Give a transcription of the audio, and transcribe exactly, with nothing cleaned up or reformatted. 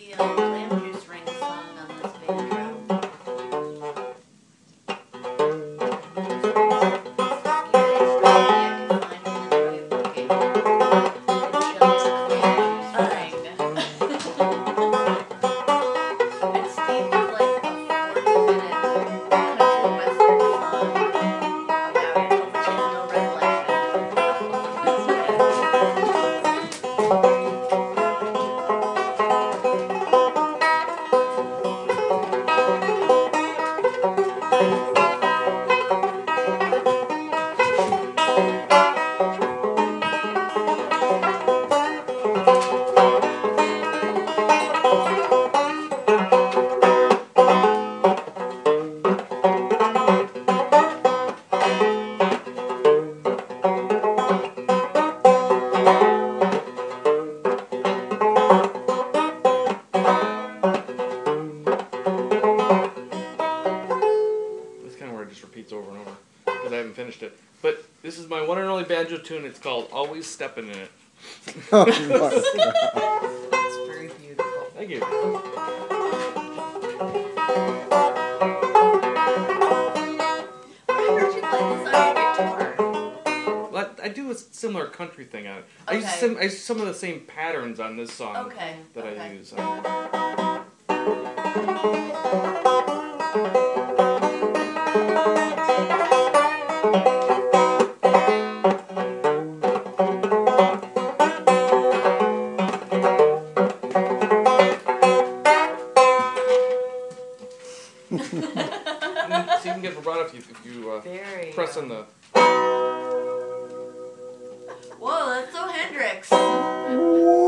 the um, Lamb Juice Ring song on this banjo. It. But this is my one and only banjo tune. It's called Always Steppin' in It. Oh, That's very beautiful. Thank you. I heard you play this on your guitar. Well, I, I do a similar country thing on it. I, Okay. use some, I use some of the same patterns on this song Okay. that okay. I use. So you can get vibrato if you, if you uh, Very, press um, on the... Whoa, that's so Hendrix. Whoa.